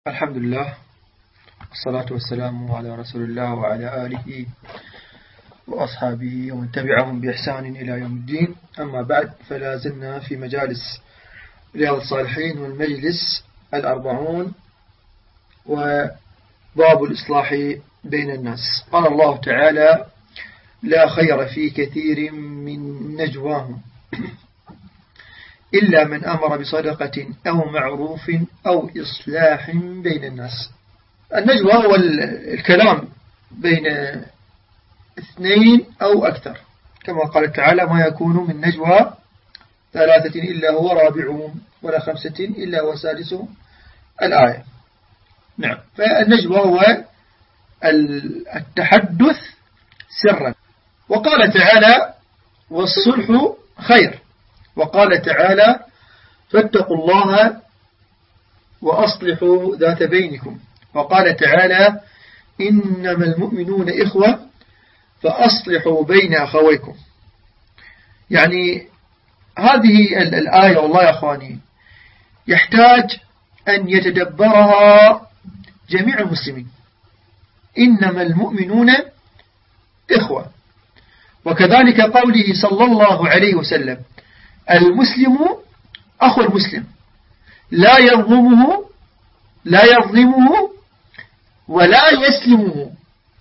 الحمد لله والصلاة والسلام على رسول الله وعلى آله وأصحابه ومن تبعهم بإحسان إلى يوم الدين. أما بعد، فلا زلنا في مجالس رياض الصالحين والمجلس 40 وباب الإصلاح بين الناس. قال الله تعالى: لا خير في كثير من نجواهم إلا من أمر بصدقة أو معروف أو إصلاح بين الناس. النجوى هو الكلام بين اثنين أو أكثر، كما قال تعالى: ما يكون من نجوى ثلاثة إلا هو رابعهم ولا خمسة إلا هو سادسهم، الآية. نعم، فالنجوى هو التحدث سرا. وقال تعالى: والصلح خير. وقال تعالى: فاتقوا الله وأصلحوا ذات بينكم. وقال تعالى: إنما المؤمنون إخوة فأصلحوا بين أخويكم. يعني هذه الآية والله يا أخواني يحتاج أن يتدبرها جميع المسلمين. إنما المؤمنون إخوة. وكذلك قوله صلى الله عليه وسلم: المسلم أخو المسلم لا يظلمه ولا يسلمه.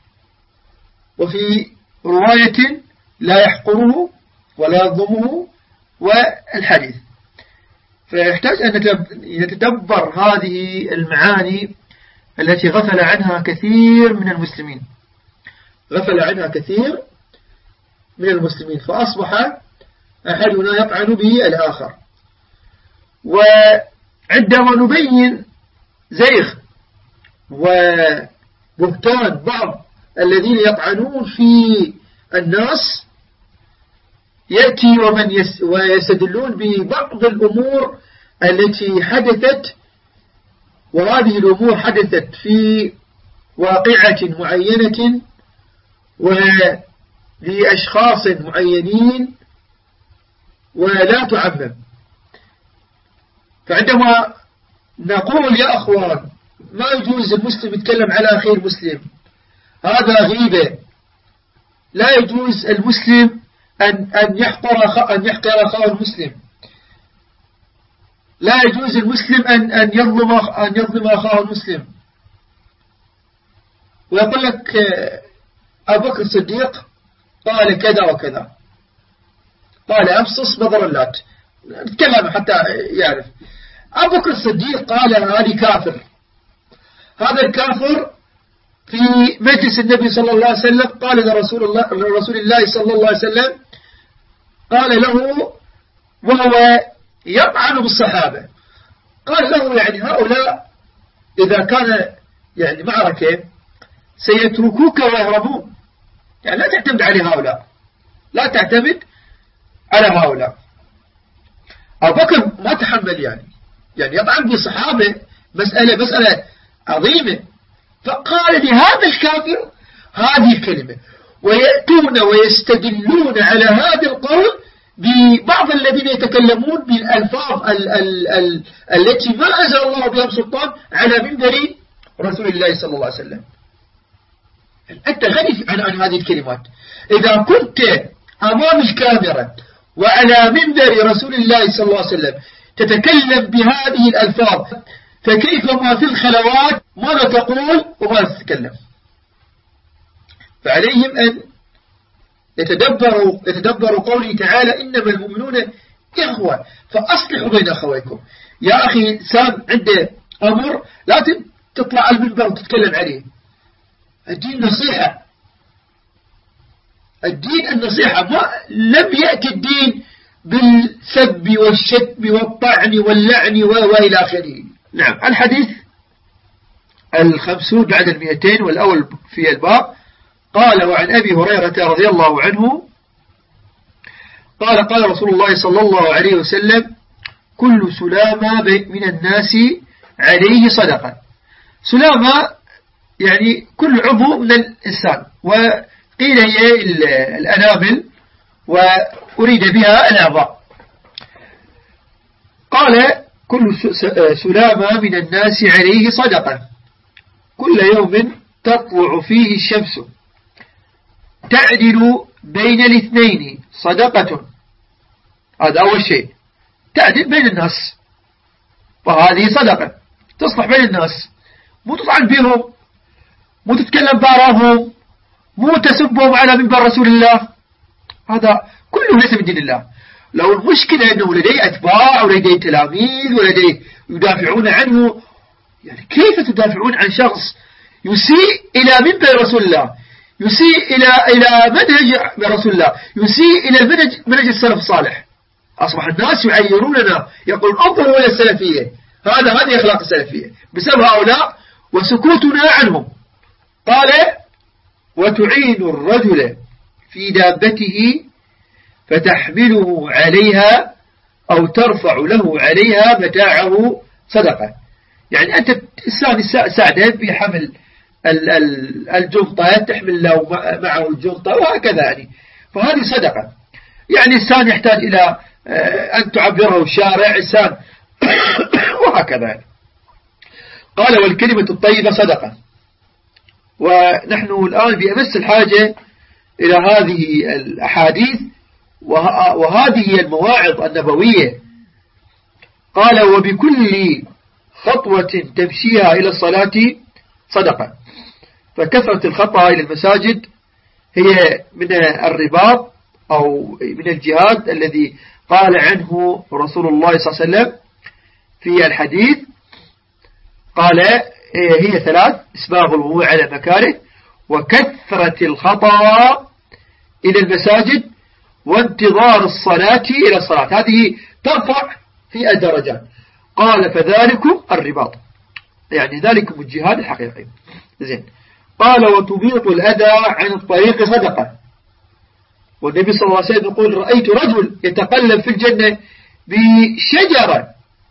وفي رواية: لا يحقره ولا يظلمه. والحديث. فيحتاج أن يتدبر هذه المعاني التي غفل عنها كثير من المسلمين. فأصبح أحدنا يطعن به الآخر. وعندما نبين زيغ وبهتان بعض الذين يطعنون في الناس، يأتي ويستدلون ببعض الأمور التي حدثت، وهذه الأمور حدثت في واقعة معينة ولأشخاص معينين ولا تعمم. فعندما نقول يا أخوان ما يجوز المسلم يتكلم على أخيه المسلم، هذا غيبة. لا يجوز المسلم أن يحقر أخاه المسلم. لا يجوز المسلم أن يظلم أخاه المسلم. ويقول لك أبو بكر الصديق قال كذا وكذا، قال أمصص بدر اللات، نتكلم حتى يعرف. أبو بكر الصديق قال: هذا كافر. هذا الكافر في مجلس النبي صلى الله عليه وسلم قال لرسول الله صلى الله عليه وسلم، قال له وهو يطعن بالصحابة، قال له: يعني هؤلاء إذا كان يعني معركة سيتركوك ويهربون، يعني لا تعتمد على هؤلاء. أبو بكر ما تحمل يعني يطعن بالصحابة، مسألة عظيمة. فقال لهذا الكافر هذه الكلمة، ويأتون ويستدلون على هذا القول ببعض الذين يتكلمون بالألفاظ التي ما أنزل الله بها سلطان على منبر رسول الله صلى الله عليه وسلم. أنت غني عن هذه الكلمات. إذا كنت أمام الكاميرا وعلى منبر رسول الله صلى الله عليه وسلم تتكلم بهذه الألفاظ، فكيف ما في الخلوات ماذا تقول وماذا تتكلم؟ فعليهم أن يتدبروا قوله تعالى: إنما المؤمنون إخوة فأصلحوا بين أخويكم. يا أخي إنسان عنده أمر لا تطلع على المنبر وتتكلم عليه. الدين النصيحة. لم يأتي الدين بالسب والشتم والطعن واللعن وإلى آخره. نعم. الحديث 50 بعد 200 والأول في الباب. قال: وعن أبي هريرة رضي الله عنه قال رسول الله صلى الله عليه وسلم: كل سلامة من الناس عليه صدقة. سلامة يعني كل عضو من الإنسان، وقيل هي الأنامل وأريد بها الأعضاء. قال: كل سلامة من الناس عليه صدقة كل يوم تطلع فيه الشمس تعدل بين الاثنين صدقة. هذا أول شيء، تعدل بين الناس، وهذه صدقة تصلح بين الناس، مو تطعن بهم، مو تتكلم بارهم، مو تسبهم على منبر رسول الله. هذا كله ليس من دين الله. لو المشكلة أنه لديه أتباع ولديه تلاميذ ولديه يدافعون عنه، يعني كيف تدافعون عن شخص يسيء إلى منبر رسول الله، يسيء إلى منهج رسول الله، يسيء إلى منهج السلف الصالح؟ أصبح الناس يعيروننا، يقولون انظروا إلى السلفية، هذه أخلاق السلفية بسبب هؤلاء وسكوتنا عنهم. قال: وتعين الرجل في دابته فتحمله عليها أو ترفع له عليها متاعه صدقة. يعني أنت ساعده بحمل الجنطة، تحمل له معه الجنطة وهكذا، يعني فهذه صدقة. يعني إنسان يحتاج إلى أن تعبره الشارع إنسان وهكذا يعني. قال: والكلمة الطيبة صدقة. ونحن الآن بأمس الحاجة إلى هذه الأحاديث وهذه المواعظ النبوية. قال: وبكل خطوة تمشيها إلى الصلاة صدقة. فكثرة الخطأ إلى المساجد هي من الرباط أو من الجهاد الذي قال عنه رسول الله صلى الله عليه وسلم في الحديث. قال: هي 3: إسباغ الوضوء على مكاره، وكثرة الخطأ إلى المساجد، وانتظار الصلاة إلى الصلاة. هذه ترفع في الدرجات. قال: فذلكم الرباط، يعني ذلكم الجهاد الحقيقي. زين. قال: وتبيط الأذى عن الطريق صدقة. والنبي صلى الله عليه وسلم يقول: رأيت رجل يتقلب في الجنة بشجرة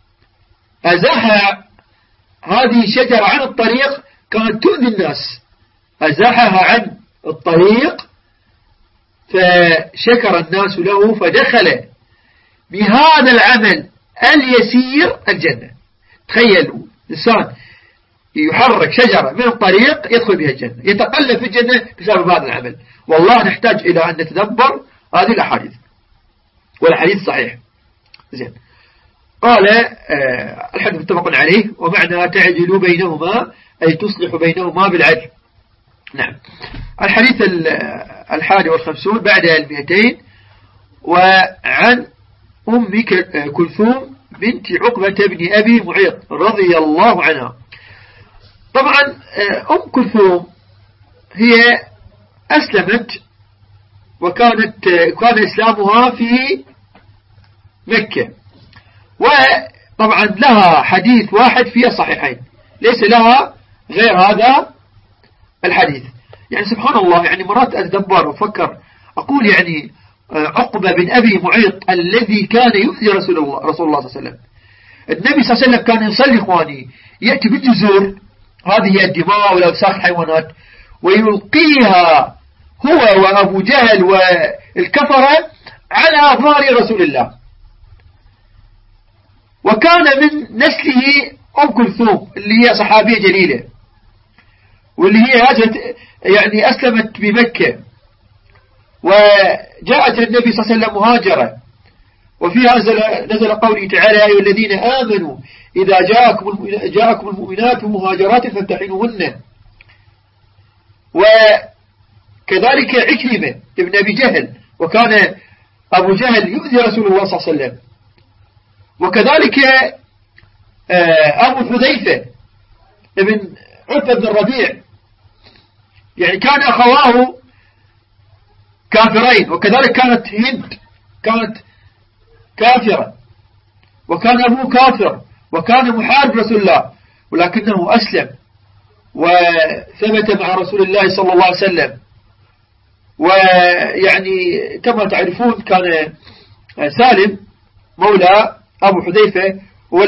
أزاحها، هذه شجرة عن الطريق كانت تؤذي الناس، أزاحها عن الطريق فشكر الناس له فدخل بهذا العمل اليسير الجنة. تخيل إنسان يحرك شجرة من الطريق يدخل بها الجنة، يتقلب في الجنة بسبب هذا العمل. والله نحتاج إلى أن نتدبر هذه الأحاديث، والحديث صحيح. زين. قال: الحديث متفق عليه، ومعنى تعدل بينهما أي تصلح بينهما بالعدل. نعم. الحديث 51 بعد 200. وعن أم كلثوم بنت عقبة بن أبي معيط رضي الله عنها. طبعا أم كلثوم هي أسلمت، كان إسلامها في مكة، وطبعا لها حديث واحد في الصحيحين، ليس لها غير هذا الحديث. يعني سبحان الله، يعني مرات أتدبر وفكر أقول يعني عقبة بن أبي معيط الذي كان يؤذي رسول الله صلى الله عليه وسلم. النبي صلى الله عليه وسلم كان يصلي إخواني، يأتي بالجزور، هذه هي الدماء والأوساخ الحيوانات، ويلقيها هو وأبو جهل والكفرة على ظهر رسول الله. وكان من نسله أم كلثوم اللي هي صحابية جليلة، واللي هي يعني أسلمت بمكة، وجاءت للنبي صلى الله عليه وسلم مهاجرة. وفيها نزل قوله تعالى: يا أيها الذين آمنوا إذا جاءكم المؤمنات مهاجرات فامتحنوهن. وكذلك عكرمة ابن أبي جهل، وكان أبو جهل يؤذي رسول الله صلى الله عليه وسلم. وكذلك أبو حذيفة ابن عتبة بن الربيع، يعني كان أخواه كافرين، وكذلك كانت هند كانت كافرة، وكان أبوه كافر، وكان محارب رسول الله، ولكنه أسلم وثبت مع رسول الله صلى الله عليه وسلم. ويعني كما تعرفون كان سالم مولى أبو حذيفة هو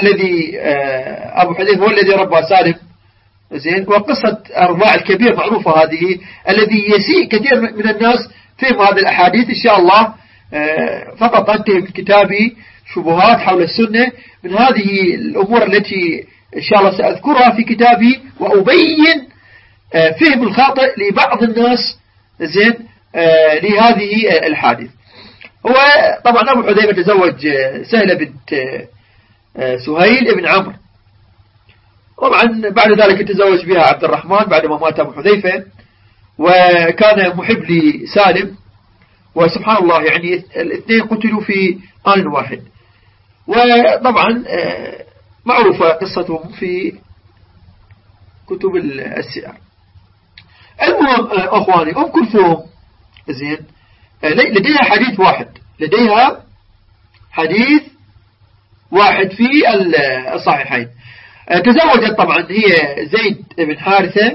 الذي ربى سالم. زين. وقصة الرضاع الكبير معروفة هذه، الذي يسيء كثير من الناس فهم هذه الأحاديث. إن شاء الله فقط أنتهي من كتابي شبهات حول السنة من هذه الأمور التي إن شاء الله سأذكرها في كتابي وأبين فهم الخاطئ لبعض الناس زين لهذه الحادث. هو طبعا أبو حذيفة تزوج سهلة بنت سهيل ابن عمرو، طبعا بعد ذلك تزوج بها عبد الرحمن بعد ما مات أبو حذيفة، وكان محب لسالم، وسبحان الله يعني الاثنين قتلوا في آن واحد. وطبعا معروفة قصتهم في كتب السير. المهم أخواني أم كلثوم زين لديها حديث واحد، لديها حديث واحد في الصحيحين. تزوجت طبعا هي زيد بن حارثة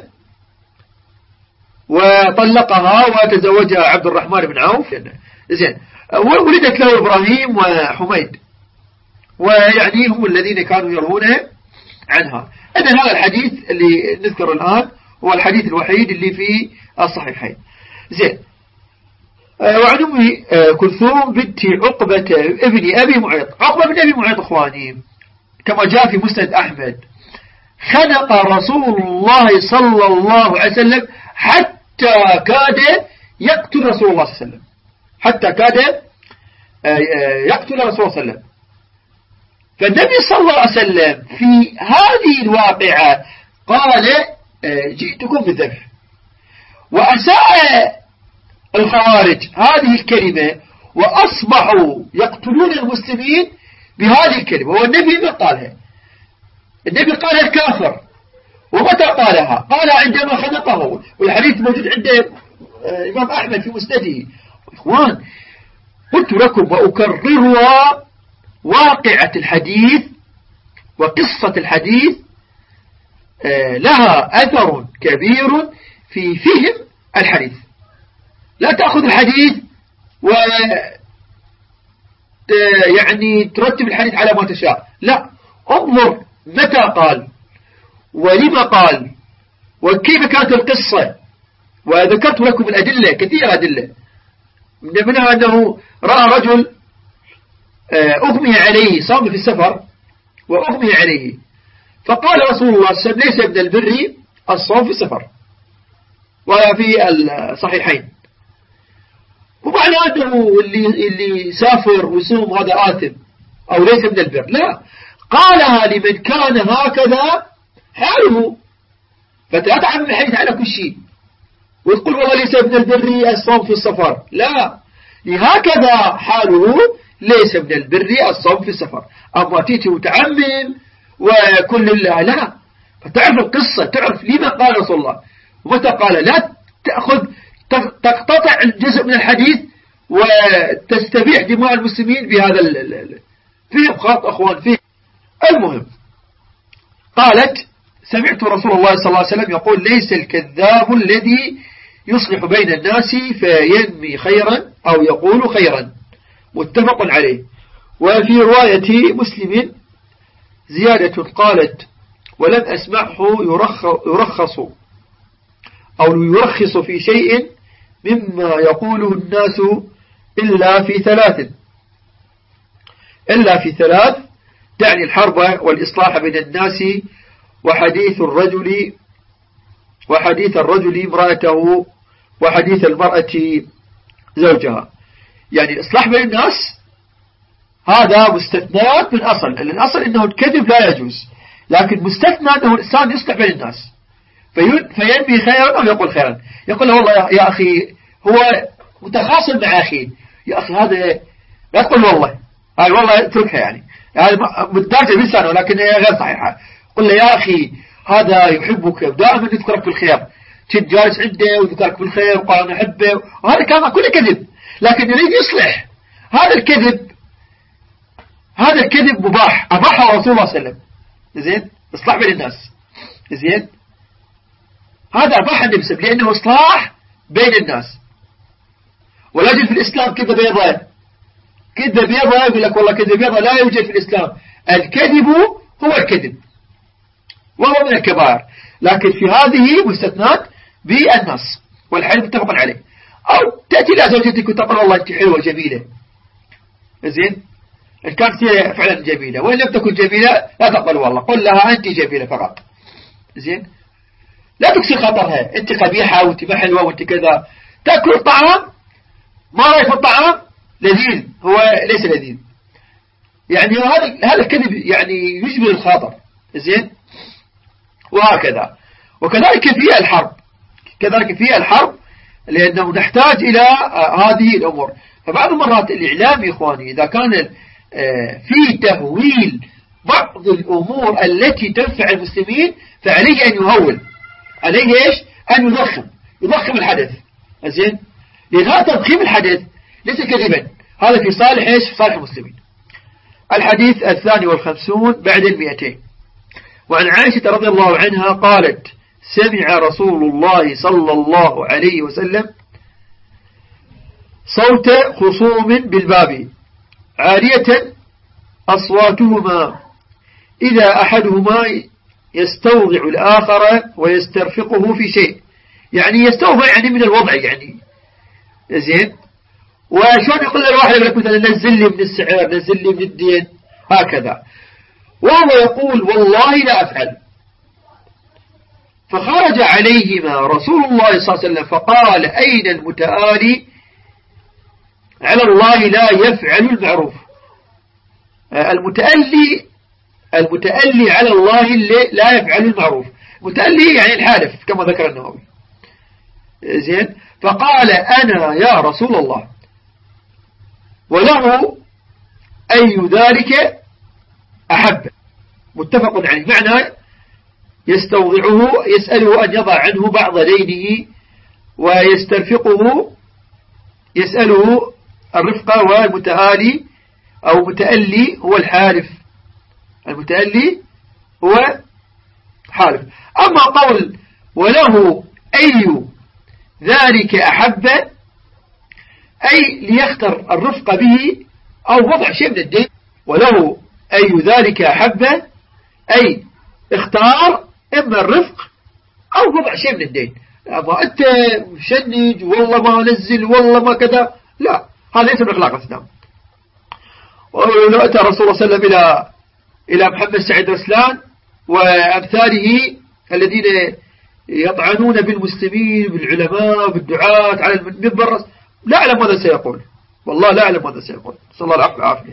وطلقها وتزوجها عبد الرحمن بن عوف زين، ولدت له إبراهيم وحميد، ويعني هم الذين كانوا يروون عنها. إذن هذا الحديث اللي نذكره الآن هو الحديث الوحيد اللي في الصحيحين. زين. وعن أم كلثوم بنت عقبة ابن أبي معيط. عقبة بن أبي معيط إخواني كما جاء في مسند أحمد خنق رسول الله صلى الله عليه وسلم حتى كاد يقتل رسول الله صلى الله عليه وسلم، حتى كاد يقتل رسول الله صلى الله عليه وسلم. فالنبي صلى الله عليه وسلم في هذه الواقعة قال جئتكم بالذبح، وأساء الخوارج هذه الكلمة وأصبحوا يقتلون المسلمين بهذه الكلمة. والنبي ما قالها، النبي قالها الكافر. ومتى قالها؟ قال عندما خنقه، والحديث موجود عند إمام أحمد في مسنده. إخوان قلت لكم وأكررها، واقعة الحديث وقصة الحديث لها أثر كبير في فهم الحديث. لا تأخذ الحديث و يعني ترتب الحديث على ما تشاء، لا، انظر متى قال ولما قال وكيف كانت القصة. وذكرت لكم الأدلة، كثير أدلة، منها أنه رأى رجل أغمي عليه، صام في السفر وأغمي عليه، فقال رسول الله صلى الله عليه وسلم ليس من البر الصوم في السفر، وفي الصحيحين. ومعنى أنه اللي سافر ويصوم هذا آثم أو ليس من البر، لا، قالها لمن كان هكذا حاله. فلا تعمم الحديث على كل شيء وتقول والله ليس من البر الصوم في السفر، لا، هكذا حاله ليس من البر الصوم في السفر. أما تيجي وتعمم وكل الله، لا، فتعرف القصة، تعرف لما قال رسول الله ومتى قال. لا تأخذ تقتطع الجزء من الحديث وتستبيح دماء المسلمين بهذا فيه خاطئ أخوان فيه. المهم قالت سمعت رسول الله صلى الله عليه وسلم يقول ليس الكذاب الذي يصلح بين الناس فينمي خيرا أو يقول خيرا، متفق عليه. وفي رواية مسلم زيادة قالت ولم أسمعه يرخص أو يرخص في شيء مما يقوله الناس إلا في ثلاث تعني الحرب والإصلاح بين الناس وحديث الرجل امرأته وحديث المرأة زوجها. يعني الإصلاح بين الناس هذا مستثنات من أصل، لأن الأصل إنه الكذب لا يجوز، لكن مستثنى أنه الإنسان يصلح بين الناس فينبي خيرا أو يقول خيرا. يقول له والله يا أخي هو متخاصم مع أخي، يا أخي هذا لا تقول والله هاي والله اتركها، يعني متدارجة بلسانه ولكن هي غير صحيحة. قل له يا أخي هذا يحبك ودائما يذكرك بالخير، كنت جالس عنده وذكرك بالخير وقال أنا أحبه، وهذا كان كله كذب، لكن يريد يصلح. هذا الكذب مباح، أباحه رسول الله صلى الله عليه وسلم. زين، إصلاح بين الناس، زين، هذا أباح النبي صلى الله عليه وسلم لأنه إصلاح بين الناس. ولا يوجد في الإسلام كذب بيضاء، يقول لك والله كذب بيضاء لا يوجد في الإسلام. الكذب هو الكذب وهو من الكبائر، لكن في هذه مستثنات بالنص والحديث متفق عليه. أو تأتي إلى زوجتك وتقول والله أنت حلوة جميلة، زين إن كانت هي فعلا جميلة، وإن لم تكن جميلة لا تقبل والله، قل لها أنت جميلة فقط. زين لا تكسر خطرها، أنت قبيحة وأنت ما حلوة وأنت كذا. تأكل الطعام ما رأيك الطعام لذيذ، هو ليس لذيذ. يعني هذا الكذب يعني يجبر الخاطر. زين وهكذا. وكذلك في الحرب، كذلك في الحرب، لأنه نحتاج إلى هذه الأمور. فبعض المرات الإعلام يا إخواني إذا كان في تهويل بعض الأمور التي تنفع المسلمين فعليه أن يهول، عليه إيش؟ أن يضخم الحدث. زين لأن هذا تضخيم الحدث ليس كذبا، هذا في صالح إيش؟ في صالح المسلمين. الحديث 52 بعد 200. وعن عائشة رضي الله عنها قالت: سمع رسول الله صلى الله عليه وسلم صوت خصوم بالباب عالية أصواتهما إذا أحدهما يستوضع الآخر ويسترفقه في شيء، يعني يستوضع يعني من الوضع يعني. زين وشون يقول للواحد يقول لك مثلا نزل لي من السعر، نزل لي من الدين، هكذا، وهو يقول والله لا أفعل. فخرج عليهما رسول الله صلى الله عليه وسلم فقال: أين المتآلي على الله لا يفعل المعروف؟ المتألي على الله اللي لا يفعل المعروف، متألي يعني الحالف كما ذكر النووي. زين فقال: أنا يا رسول الله، وله أي ذلك أحب. متفق عليه، معنى يستوضعه يسأله أن يضع عنه بعض دينه، ويسترفقه يسأله الرفقة، والمتآلي أو متألي هو الحالف، المتألي هو حالف. أما قول وله أي ذلك أحب أي ليختر الرفق به أو وضع شيء من الدين، وله أي ذلك أحب أي اختار إما الرفق أو وضع شيء من الدين. أما أنت مشنج والله ما نزل والله ما كذا، لا، هذا ليس من أخلاق الإسلام. ولو أتى رسول الله صلى الله عليه وسلم إلى محمد سعيد رسلان وأمثاله الذين يطعنون بالمسلمين بالعلماء بالدعاة على المنبر، لا أعلم ماذا سيقول، والله لا أعلم ماذا سيقول، صلى الله عليه وسلم.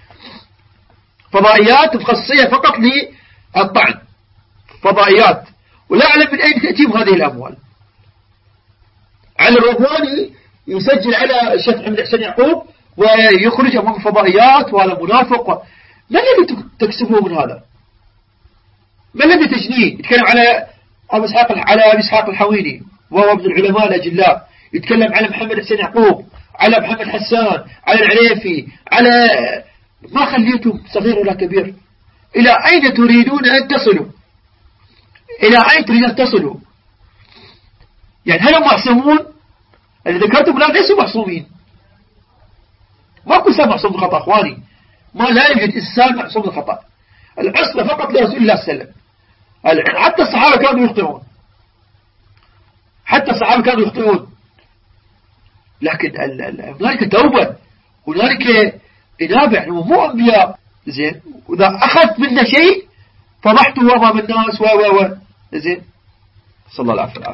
فضائيات مخصصية فقط للطعن، فضائيات، ولا أعلم من أين تأتيهم هذه الأموال. على الرضواني يسجل على الشيخ محمد حسين يعقوب ويخرج أمام الفضائيات، وهذا منافق. ما الذي تكسبه من هذا؟ ما الذي تجنيه؟ يتكلم على أبي إسحاق الحويني وهو ابن العلماء الأجلاء، يتكلم على محمد حسين يعقوب، على محمد حسان، على العريفي، على ما خليتم صغير ولا كبير. إلى أين تريدون أن تصلوا؟ إلى أين تريدون أن تصلوا؟ يعني هل هم معصومون؟ اللي ذكرتم الآن ليسوا معصومين، ما كل إنسان معصوم من الخطأ أخواني، ما لا يوجد إنسان معصوم من الخطأ. العصمة فقط لرسول الله صلى الله عليه وسلم. حتى الصحابة كانوا يخطئون، حتى الصحابة كانوا يخطئون، لكن هنالك توبة، هنالك إنابة، يعني مو أنبياء. زين وإذا أخذت منا شيء فضحته أمام الناس زين، صلى الله عليه وسلم.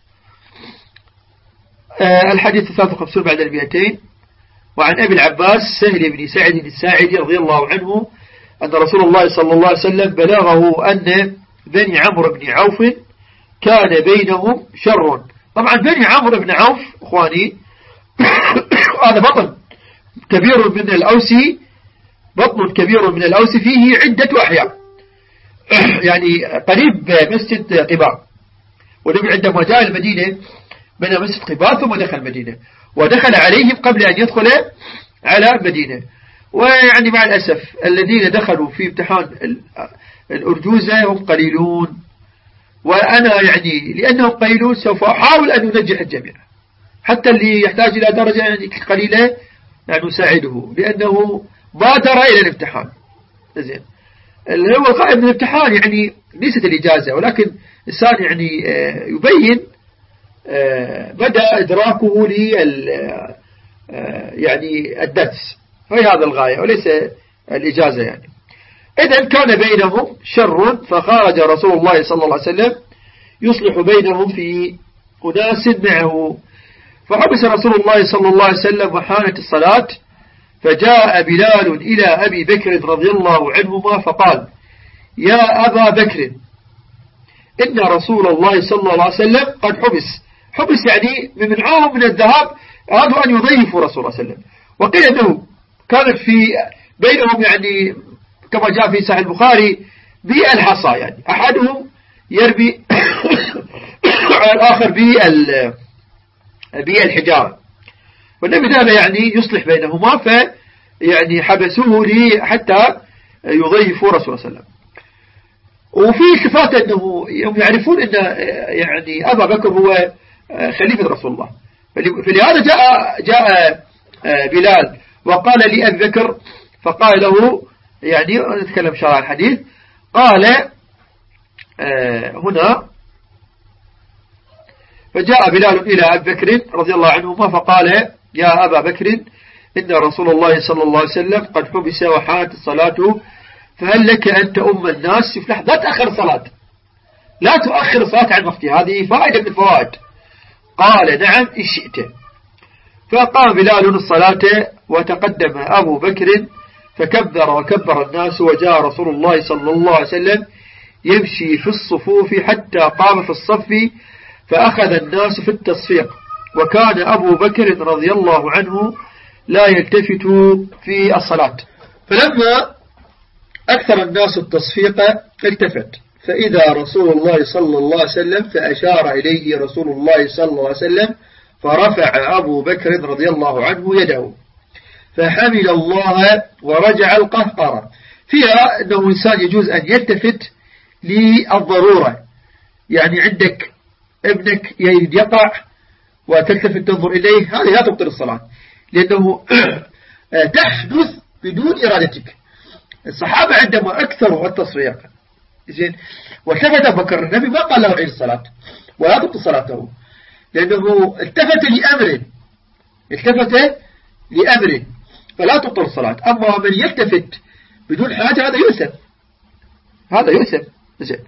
الحديث 53 بعد 200. وعن أبي العباس سهل بن سعد الساعدي رضي الله عنه أن رسول الله صلى الله عليه وسلم بلغه أن بني عمرو بن عوف كان بينهم شر. طبعا بني عمرو بن عوف إخواني هذا بطن كبير من الأوسي، بطن كبير من الأوسي فيه عدة أحياء، يعني قريب مسجد قباء. والنبي عندما جاء المدينة بنى مسجد قباء ثم دخل المدينة، ودخل عليهم قبل أن يدخل على المدينة. ويعني مع الأسف الذين دخلوا في امتحان الأرجوزة هم قليلون، وأنا يعني لأنهم قليلون سوف أحاول أن أنجح الجميع، حتى اللي يحتاج إلى درجة يعني قليلة يعني نساعده، لأنه بادر إلى الامتحان. زين اللي هو القائم من الامتحان يعني ليست الإجازة، ولكن الإنسان يعني يبين بدأ إدراكه يعني الدرس. هي هذا الغاية وليس الإجازة يعني. إذن كان بينهم شر، فخرج رسول الله صلى الله عليه وسلم يصلح بينهم في أناس معه، فحبس رسول الله صلى الله عليه وسلم وحانت الصلاة، فجاء بلال إلى أبي بكر رضي الله عنهما فقال: يا أبا بكر، إن رسول الله صلى الله عليه وسلم قد حبس يعني منعهم من الذهاب، أرادوا أن يضيفوا رسول الله صلى الله عليه وسلم. وقيل أنه كانت في بينهم يعني كما جاء في صحيح البخاري بالحصى، يعني أحدهم يربي الآخر بالحجارة، والنبي ذهب يعني يصلح بينهما، فيعني حبسوه حتى يضيفوا رسول الله صلى الله عليه وسلم. وفي صفات أنه يعرفون أن يعني أبا بكر هو خليفة رسول الله، فلهذا جاء بلال وقال لأبي بكر، فقال له يعني نتكلم شرع الحديث، قال هنا: فجاء بلال إلى أبي بكر رضي الله عنهما فقال: يا أبا بكر، إن رسول الله صلى الله عليه وسلم قد حبس وحانت الصلاة، فهل لك أن تؤم الناس؟ لا تأخر الصلاة، لا تؤخر الصلاة عن وقتها، هذه فائدة من الفوائد. قال: نعم إن شئت. فقام بلال الصلاة، وتقدم أبو بكر فكبر وكبر الناس، وجاء رسول الله صلى الله عليه وسلم يمشي في الصفوف حتى قام في الصف، فأخذ الناس في التصفيق، وكان أبو بكر رضي الله عنه لا يلتفت في الصلاة، فلما أكثر الناس التصفيق التفت، فإذا رسول الله صلى الله عليه وسلم، فأشار إليه رسول الله صلى الله عليه وسلم، فرفع أبو بكر رضي الله عنه يده، فحمد الله ورجع القهقرة. فيها أنه إنسان يجوز أن يلتفت للضرورة، يعني عندك ابنك يقع وتلتفت تنظر إليه، هذه لا تبطل الصلاة، لأنه تحدث بدون إرادتك. الصحابة عندما أكثروا التصفيق زين والتفت بكر، النبي ما قال له عيد الصلاة ولا تبطل صلاته، لأنه التفت لأمر فلا تبطل الصلاة. أما من يلتفت بدون حاجة هذا يؤثم زين.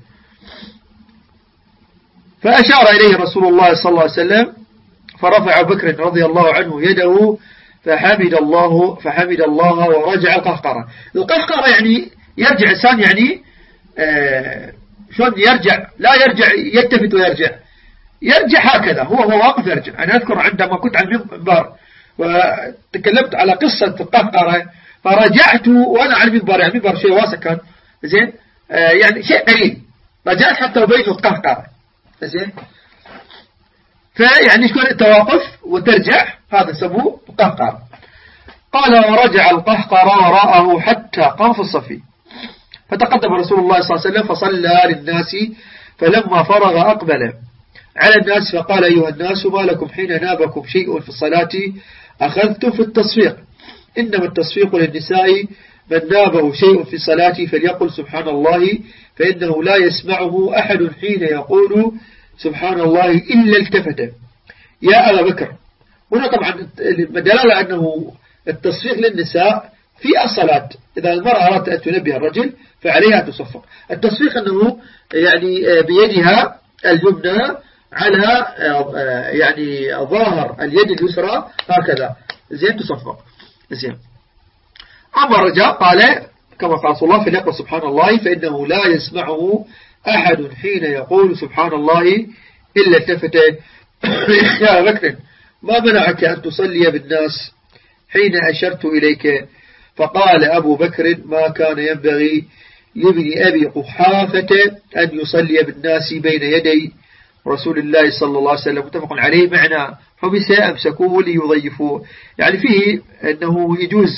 فأشار إليه رسول الله صلى الله عليه وسلم، فرفع بكر رضي الله عنه يده، فحمد الله ورجع القهقرة. القهقرة يعني يرجع إنسان، يعني شلون يرجع؟ لا يرجع يلتفت يرجع هكذا، هو واقف يرجع. أنا أذكر عندما كنت على المنبر وتكلمت على قصة القهقرة، فرجعت وأنا على المنبر، يعني المنبر شيء واسع كان زين، يعني شيء قليل، رجعت حتى بين القهقرة زين. فيعني شكون التواقف وترجع، هذا سموه قهقرة. قال: ورجع القهقرة وراءه حتى قام في الصف، فتقدم رسول الله صلى الله عليه وسلم فصلى للناس، فلما فرغ أقبل على الناس فقال: أيها الناس، ما لكم حين نابكم شيء في الصلاة أخذتم في التصفيق؟ إنما التصفيق للنساء، من نابه شيء في الصلاة فليقل سبحان الله، فإنه لا يسمعه أحد حين يقول سبحان الله إلا التفت. يا أبا بكر، هنا طبعا الدلالة أنه التصفيق للنساء في الصلاة، إذا المرأة أردت أن تنبه الرجل فعليها تصفق. التصفيق أنه يعني بيدها اليمنى على يعني ظاهر اليد اليسرى هكذا زين تصفق زين. أما الرجاء قال كما قال صلى الله فليقل سبحان الله، فإنه لا يسمعه أحد حين يقول سبحان الله إلا التفت. يا بكر، ما منعك أن تصلي بالناس حين أشرت إليك؟ فقال أبو بكر: ما كان ينبغي لابن أبي قحافة أن يصلي بالناس بين يدي رسول الله صلى الله عليه وسلم. متفق عليه. معنى حبس أمسكوه ليضيفوه، يعني فيه أنه يجوز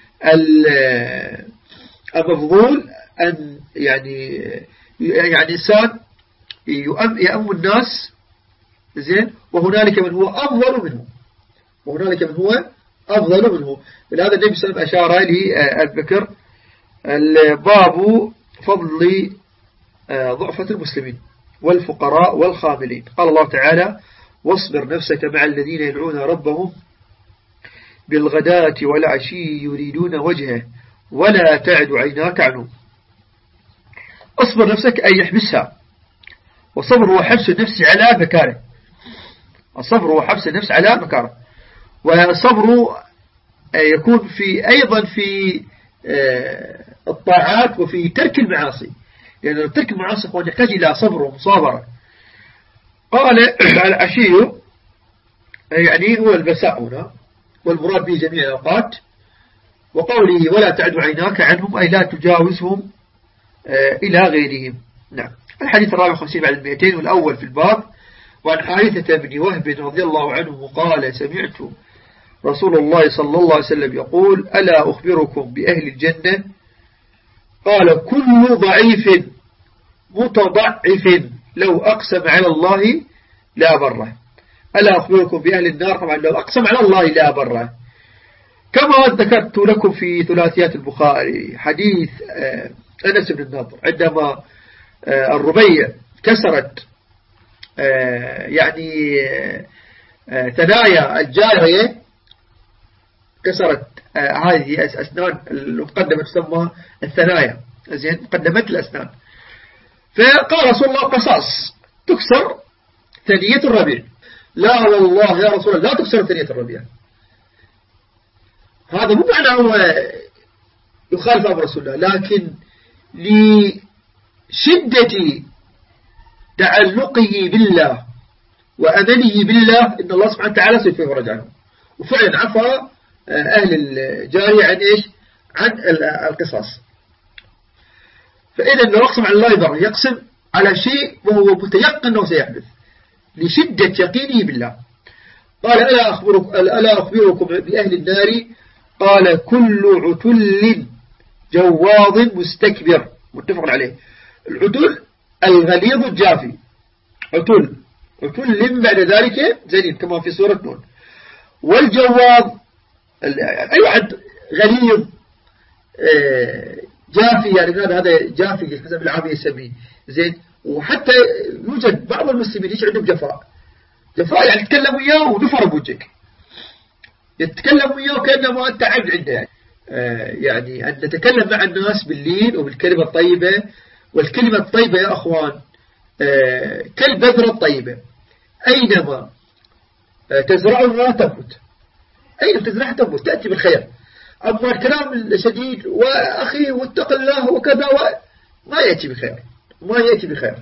المفضول أن يعني إنسان يأم الناس زين، وهنالك من هو أفضل منه، لهذا النبي صلى الله عليه وسلم أشار لأبي بكر: الباب فضل ضعفة المسلمين والفقراء والخاملين. قال الله تعالى: واصبر نفسك مع الذين يدعون ربهم بالغداة والعشي يريدون وجهه ولا تعد عيناك عنه. اصبر نفسك أي يحبسها، والصبر هو حبس النفس على مكاره. الصبر هو حبس النفس على مكاره، والصبر يكون في أيضا في الطاعات وفي ترك المعاصي، لأن ترك المعاصي هو يحتاج إلى صبر ومصابرة. قال العشي يعني هو المساء هنا، والمراد به جميع الأوقات. وقوله ولا تعد عيناك عنهم أي لا تجاوزهم إلى غيرهم. نعم. الحديث 54 بعد 200 والأول في الباب. وعن حارثة بن وهب رضي الله عنه قال سمعت رسول الله صلى الله عليه وسلم يقول ألا أخبركم بأهل الجنة؟ قال كل ضعيف متضعف لو أقسم على الله لا بره. ألا أخبركم بأهل النار؟ طبعا لو أقسم على الله لا بره. كما ذكرت لكم في ثلاثيات البخاري حديث أنس بن النضر عندما الربيع كسرت يعني ثنايا الجارية، كسرت هذه أسنان المقدمة تسمى الثنايا، زين، مقدمة الأسنان. فقال رسول الله قصاص تكسر ثنية الربيع. لا والله يا رسول الله لا تكسر ثنية الربيع. هذا مو معنى هو يخالف أمر رسول الله، لكن لشدة تعلقه بالله وأمله بالله إن الله سبحانه وتعالى سوف يفرج عنه. وفعلا عفى أهل الجارية عن إيش؟ عن القصاص. فإذا لو يقسم على الله يبر، يقسم على شيء وهو متيقن أنه سيحدث لشدة يقينه بالله. قال ألا أخبركم بأهل النار؟ قال كل عتل جواظ مستكبر، متفق عليه. العتل الغليظ الجافي، عتل بعد ذلك زين كما في سورة نون. والجواظ أي واحد غليظ جافي، يعني هذا جافي حسب العامي يسميه زين. وحتى يوجد بعض المسلمين يجي عندهم جفاء يعني يتكلم وياه ونفر بوجهك، يتكلم وياه كأنما أنت عبد عنده. يعني أن نتكلم مع الناس باللين وبالكلمة الطيبة. والكلمة الطيبة يا أخوان كالبذرة الطيبة، أينما تزرعها تنبت، أينما تزرعها تنبت تأتي بالخير. أما الكلام الشديد وأخي واتق الله وكذا ما يأتي بخير، ما يأتي بخير.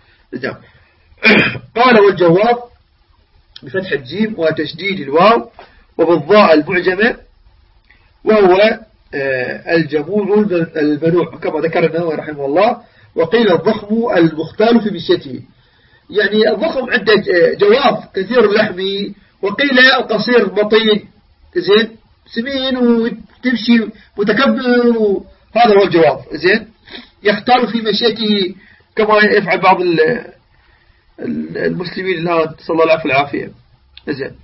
قال والجواب بفتح الجيم وتشديد الواو وبالضاء المعجمة، وهو الجموع المنوع كما ذكر النووي رحمه الله. وقيل الضخم المختال في مشيته، يعني الضخم عنده جواب كثير اللحم، وقيل القصير بطيء زين سمين وتمشي متكبر، هذا هو الجواب زين، يختال في مشيته كما يفعل بعض المسلمين الآن صلى الله عليه العافية زين.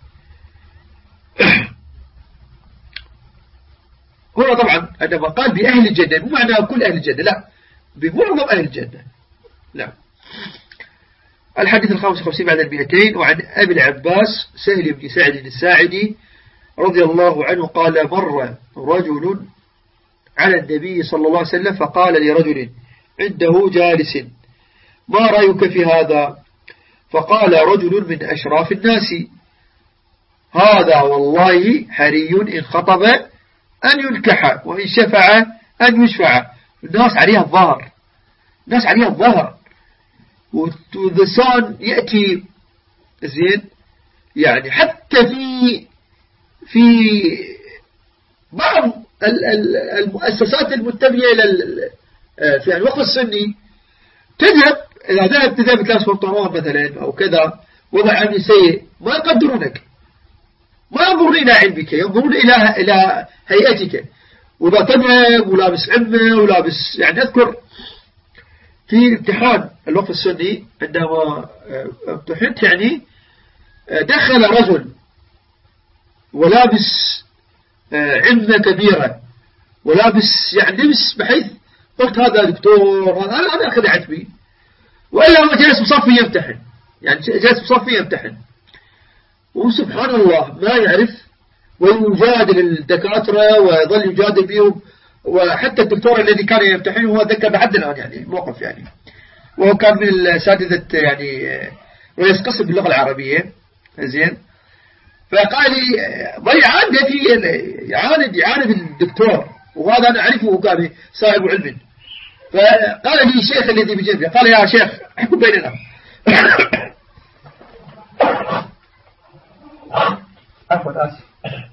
هنا طبعا عندما قال بأهل الجنة مو معناه كل أهل الجنة، لا، بمعظم أهل الجنة. لا. الحديث 55 بعد 200. وعن أبي العباس سهل بن سعد الساعدي رضي الله عنه قال مر رجل على النبي صلى الله عليه وسلم فقال لرجل عنده جالس ما رأيك في هذا؟ فقال رجل من أشراف الناس هذا والله حري إن خطب أن ينكح وإن شفع أن يشفع. الناس عليها الظهر، الناس عليها الظهر، والذسان يأتي زين. يعني حتى في بعض المؤسسات المنتمية في الوقت السني تذهب، إذا تذهب تلاس بنطلون مثلا أو كذا وضع عمل سيء ما يقدرونك، ما ينظرون إلى علمك، ينظرون إلى هيئتك. وإذا تذهب ولابس عمة ولابس، يعني أذكر في امتحان الوقت السني عندما امتحنت يعني دخل رجل ولابس عمة كبيرة ولابس يعني لبس بحيث قلت هذا دكتور، هذا أخذ عتبي، وإلا هو جالس مصفي يمتحن، يعني جالس مصفي يمتحن. وسبحان الله ما يعرف ويجادل الدكاترة ويظل يجادل بهم، وحتى الدكتور الذي كان يمتحنه هو ذكر لحد الآن يعني الموقف يعني، وهو كان من الأساتذة يعني رئيس قسم باللغة العربية زين. فقال لي ضيعان يعاند الدكتور، وهذا أنا أعرفه وكان صاحب علم. فقال لي الشيخ الذي بجنبي قال يا شيخ احكم بيننا. آسف.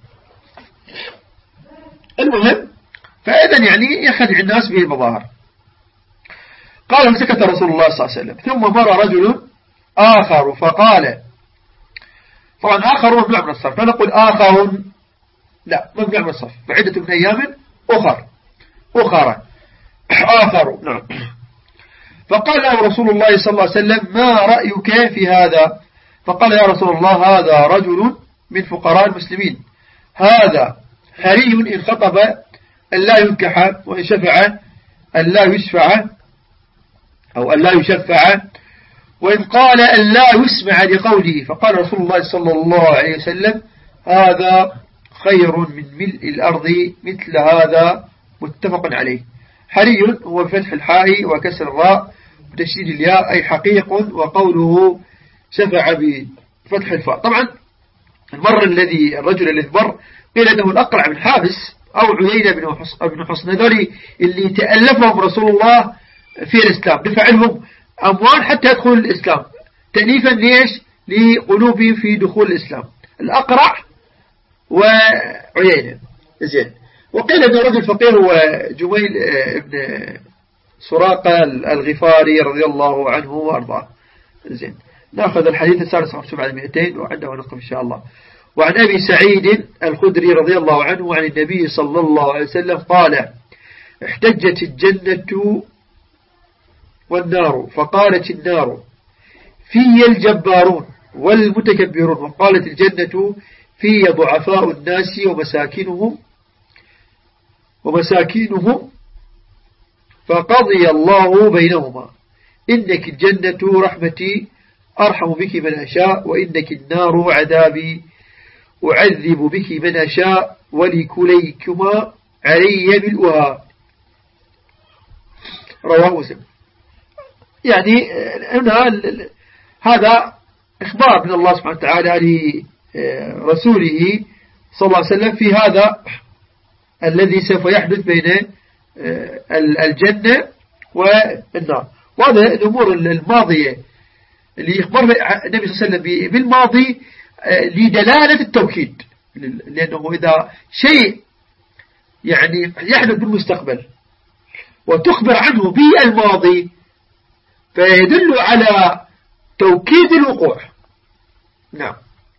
المهم فإذا يعني يخدع الناس به المظاهر. قال فسكت رسول الله صلى الله عليه وسلم، ثم مر رجل آخر فقال، طبعا آخر ممنوع من الصرف، فنقول آخر لا ممنوع من الصرف، بعدة من أيام أخرى آخر نعم. فقال له رسول الله صلى الله عليه وسلم ما رأيك في هذا؟ فقال يا رسول الله هذا رجل من فقراء المسلمين، هذا حري إن خطب أن لا ينكح، وإن شفع أن لا يشفع أو أن لا يشفع، وإن قال أن لا يسمع لقوله. فقال رسول الله صلى الله عليه وسلم هذا خير من ملء الأرض مثل هذا، متفق عليه. حري هو بفتح الحاء وكسر الراء وتشديد الياء أي حقيق، وقوله شفع بفتح الفاء. طبعا الرجل الذي مر قيل أنه الأقرع بن حابس أو عيينة بن حصن، هذول اللي تألفهم رسول الله في الإسلام، دفع لهم أموال حتى يدخلوا الإسلام تأليفا ليش؟ لقلوبهم في دخول الإسلام، الأقرع وعيينة زين. وقيل أن رجل فقيه هو جميل بن سراقة الغفاري رضي الله عنه وأرضاه زين. نأخذ الحديث السادس بعد 200 وعنده نقف إن شاء الله. وعن أبي سعيد الخدري رضي الله عنه عن النبي صلى الله عليه وسلم قال احتجت الجنة والنار، فقالت النار في الجبارون والمتكبرون، وقالت الجنة في ضعفاء الناس ومساكينهم فقضي الله بينهما، إنك الجنة رحمتي أرحم بك من أشاء، وإنك النار عذابي أعذب بك من أشاء، ولكليكما علي ملؤها. رواه مسلم. يعني هذا إخبار من الله سبحانه وتعالى لرسوله صلى الله عليه وسلم في هذا الذي سوف يحدث بين الجنة والنار. وهذا الأمور الماضية اللي يخبر النبي صلى الله عليه وسلم بالماضي لدلالة التوكيد، لأنه إذا شيء يعني يحدث بالمستقبل وتخبر عنه بالماضي فيدل على توكيد الوقوع. نعم.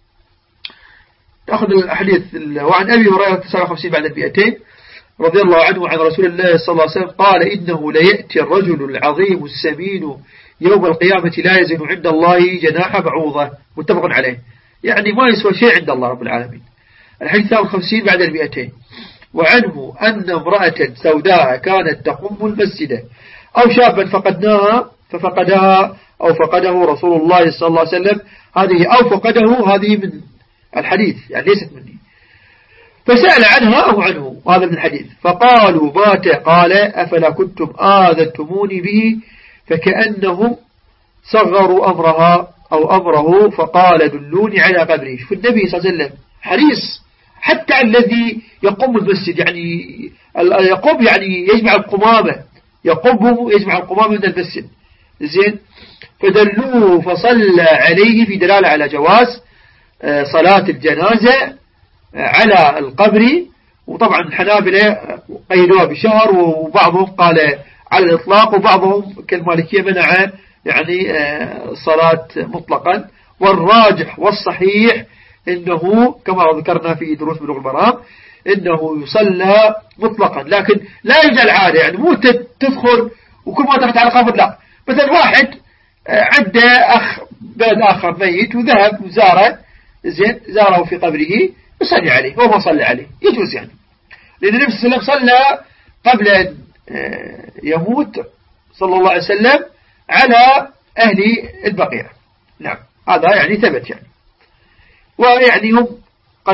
تأخذ الحديث. وعن أبي هريرة 59 بعد 200 رضي الله عنه عن رسول الله صلى الله عليه وسلم قال إنه ليأتي الرجل العظيم السمين يوم القيامة لا يزن عند الله جناح بعوضة، متفق عليه، يعني ما يسوى شيء عند الله رب العالمين. الحديث 59 بعد 200. وعنه أن امرأة سوداء كانت تقوم المسجد أو شابا فقدناها ففقدها أو فقده رسول الله صلى الله عليه وسلم، هذه أو فقده هذه من الحديث يعني ليست مني، فسأل عنها أو عنه، هذا من الحديث. فقالوا مات، قال أفلا كنتم آذنتموني به، فكأنهم صغروا أمرها أو أمره، فقال دلوني على قبره. شوف النبي صلى الله عليه وسلم حريص حتى الذي يقوم المسجد، يعني يقوم يعني يجمع القمامة، يقوم يجمع القمامة من المسجد زين. فدلوه فصلى عليه في دلالة على جواز صلاة الجنازة على القبر. وطبعا الحنابلة قيدوها بشهر، وبعضهم قال على الإطلاق، وبعضهم كالمالكية منع يعني صلاة مطلقا. والراجح والصحيح إنه كما ذكرنا في دروس بلوغ المرام إنه يصلى مطلقا، لكن لا يجعل عادة، يعني مو تدخل وكل ما دخلت على قبر، لا. مثلا واحد عنده أخ بلد آخر ميت وذهب وزاره زين، زاره في قبره يصلي عليه وما صلى عليه، يجوز يعني، لأن النبي صلى الله عليه وسلم صلى قبل أن يموت صلى الله عليه وسلم على أهل البقيع. نعم، هذا يعني ثبت يعني. ويعني هم قد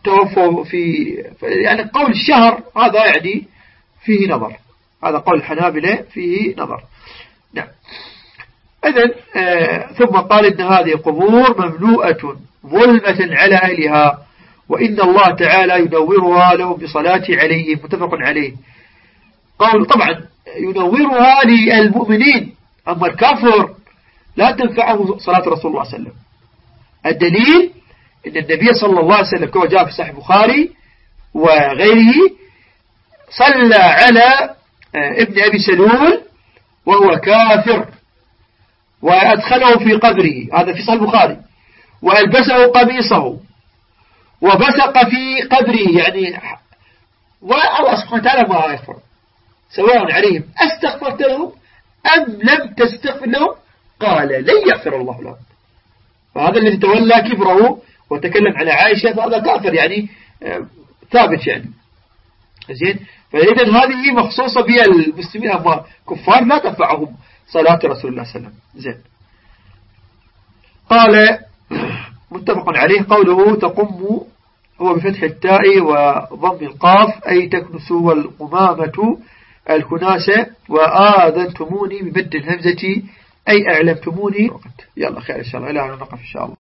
توفوا يعني قول الشهر هذا يعني فيه نظر، هذا قول الحنابلة فيه نظر. نعم. إذن ثم قال إن هذه قبور مملوءة ظلمة على أهلها، وإن الله تعالى ينورها لهم بصلاة عليهم، متفق عليه. قول طبعا ينورها للمؤمنين، أما الكافر لا تنفعه صلاة رسول الله صلى الله عليه وسلم. الدليل إن النبي صلى الله عليه وسلم كما جاء في صحيح البخاري وغيره صلى على ابن أبي سلول وهو كافر، وأدخله في قبره، هذا في صحيح البخاري، وألبسه قميصه وبسق في قبره، يعني والله سبحانه وتعالى ما يغفر، سواء عليهم أستغفرت لهم أم لم تستغفر لهم، قال لن يغفر الله لهم. فهذا الذي تولى كفره وتكلم على عائشة فهذا كافر، يعني ثابت يعني زين. فإذا هذه مخصوصة بالمسلمين، أما كفار لا تنفعهم صلاة رسول الله صلى الله عليه وسلم. زين. قال متفق عليه قوله تقم هو بفتح التاء وضم القاف أي تكنس، والقمامة الكناسة، وآذنتموني بمد الهمزة أي أعلمتموني. يلا خير إن شاء الله، إلى أن نقف إن شاء الله.